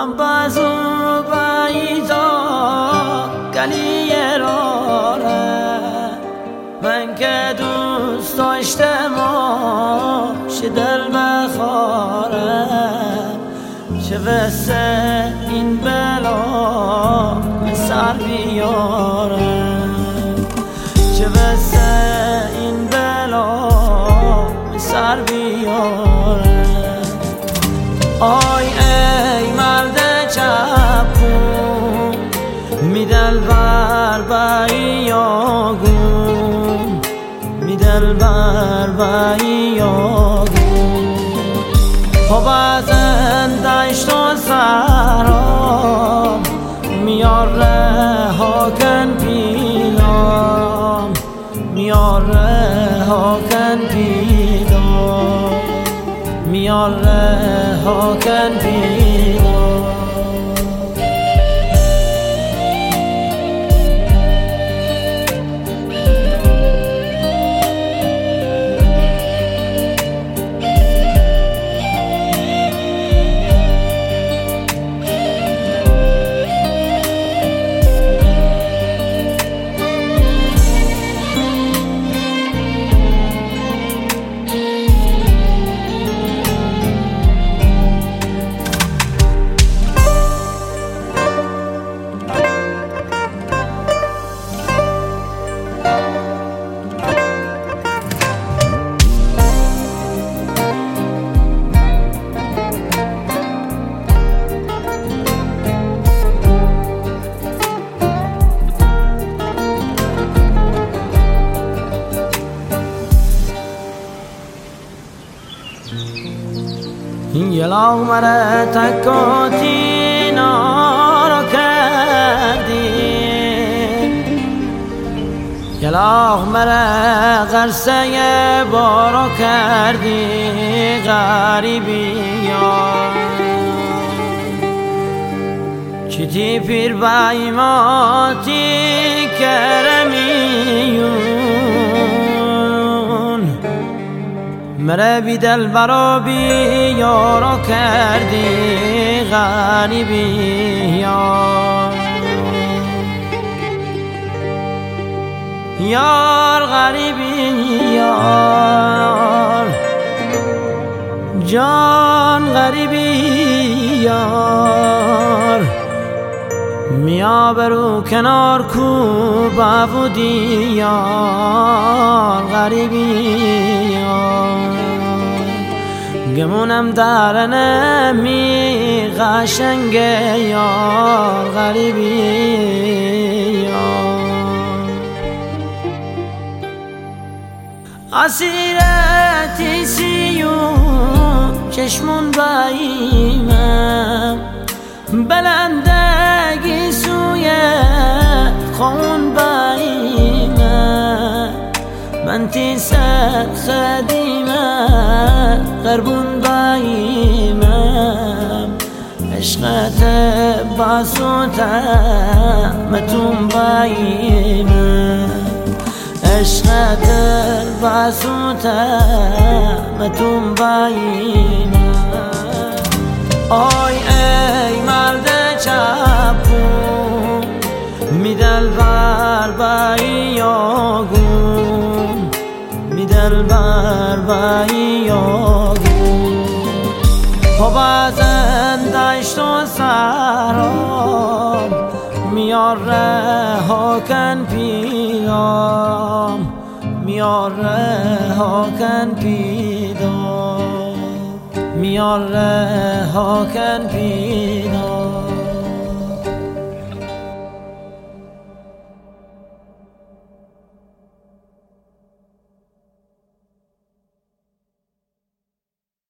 هم بازو بایزا گلی راره من که دوست داشتم چه دل بخاره چه وسه این بلا سر بیاره چه وسه این بلا سر بیاره آی ای مرد چپون میدل بر بیاگون میدل بر بیاگون خب از دشت و سرام میار رها کن پیلام میار رها کن پیلام میار رها کن پیلام یه لاغمره تکاتی نارا کردی یه لاغمره غرسه بارا کردی غریبی چیتی پیر بایماتی کرمیون مره بی دل برا بی یارا کردی غریبی یار غریبی یار جان غریبی یار میا برو کنار کو بابودی یار غریبی یار گمونم در نمی قشنگ یار غریبی یار اسیرتی سیون چشمون باییمم بلندگی سوی خون باییمم من تیسر خدیمم قربون باییمم عشقت باسوتم متون باییمم عشقت باسوتم متون باییمم آی ای مرد چپون میدل بر بیاگون میدل بر بیاگون خب از دشت و سرام میار رها کن پیلام میار رها کن پیلام میار رها کن پیلام